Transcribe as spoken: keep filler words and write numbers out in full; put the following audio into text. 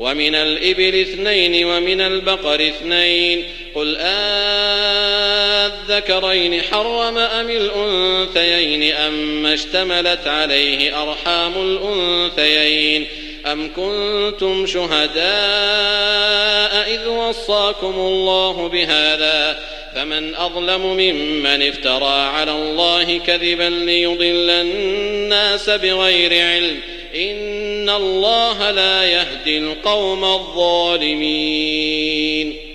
ومن الإبل اثنين ومن البقر اثنين قل آذكرين حرم أم الأنثيين أما اشتملت عليه أرحام الأنثيين أم كنتم شهداء إذ وصاكم الله بهذا فمن أظلم ممن افترى على الله كذبا ليضل الناس بغير علم إن الله لا يهدي القوم الظالمين.